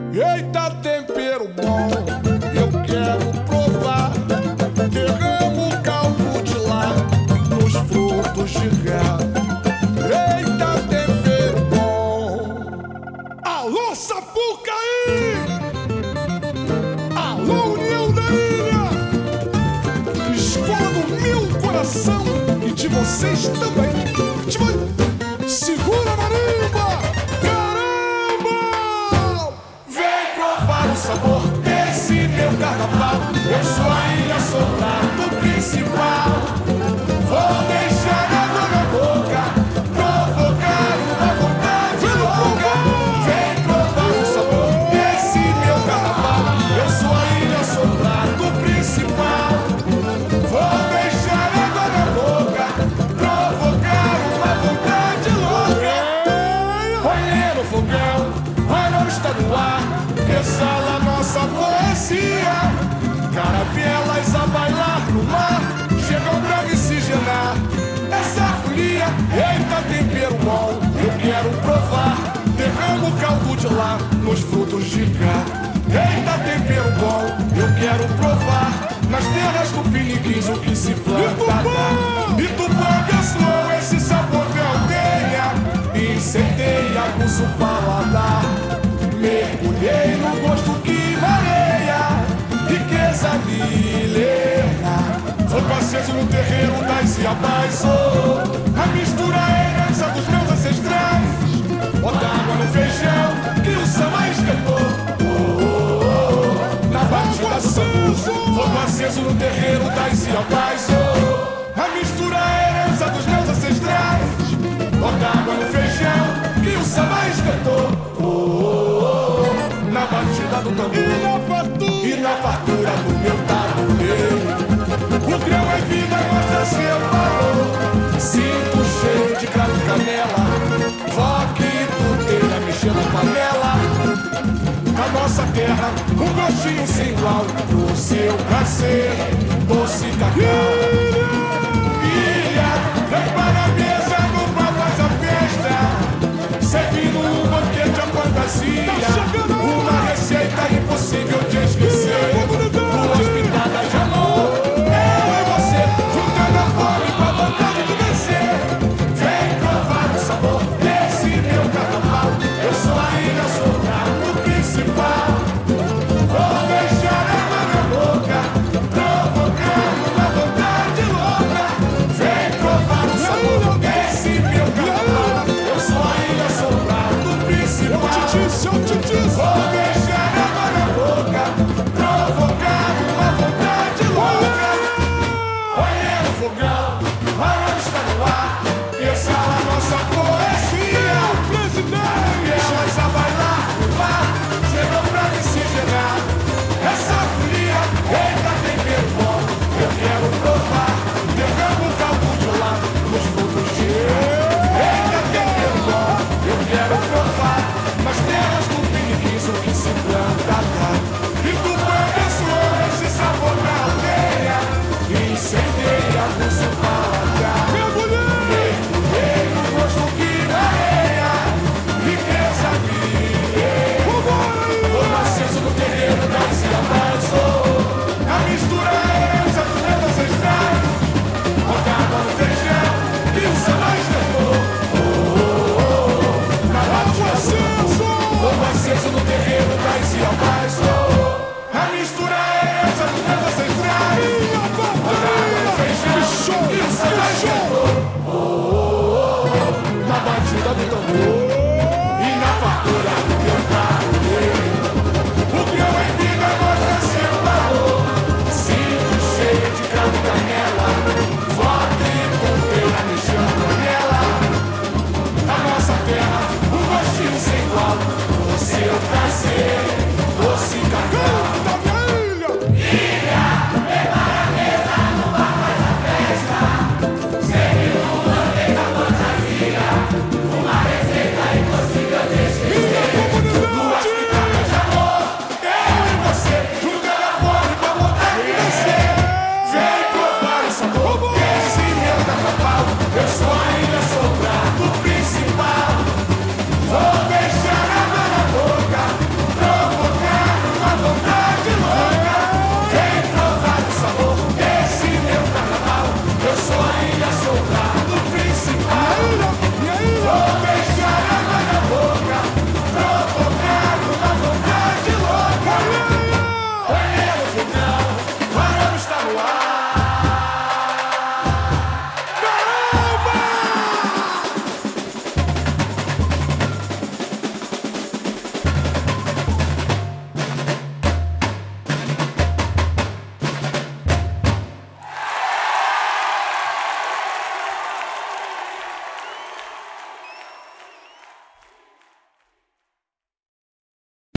Eita, tempero bom, eu quero provar. Derramo o caldo de lá nos frutos de cá. Eita, tempero bom. Alô, Sapucaí! Alô, União da Ilha! Escola do meu coração e de vocês também. Segura a marimba! O sabor desse meu carnaval. Eu sou a ilha soldado principal. Vou deixar água na boca, provocar uma vontade louca. Vem provar o sabor desse meu carnaval. Eu sou a ilha soldado principal. Vou deixar água na boca, provocar uma vontade louca. Olha no fogão, a não está no ar. Exala nossa poesia. Caravelas a bailar no mar chegam pra miscigenar essa folia. Eita, tempero bom, eu quero provar. Derramo o caldo de lá nos frutos de cá. Eita, tempero bom, eu quero provar. Nas terras do Piniquins o que se planta. Itupã abençoou esse sabor de aldeia. Incendeia, aguça o paladar. Mergulhei no gosto que mareia, riqueza milenar. Fogo aceso no terreiro das Iabás, oh, a mistura é herança dos meus ancestrais. Bota água no feijão que o samba esquentou, oh, oh, oh, na batida do sambu. Fogo aceso no terreiro das Iabás, oh, a mistura é herança dos meus ancestrais. Bota água no feijão que o samba esquentou, oh, oh, oh, na batida do tambor e na fartura do meu tabuleiro. O grão é vida, mostra seu valor. Sinto cheiro de cravo e canela, foque e tuteira mexendo na panela. A nossa terra, um gostinho sem igual pro seu prazer, doce cacau.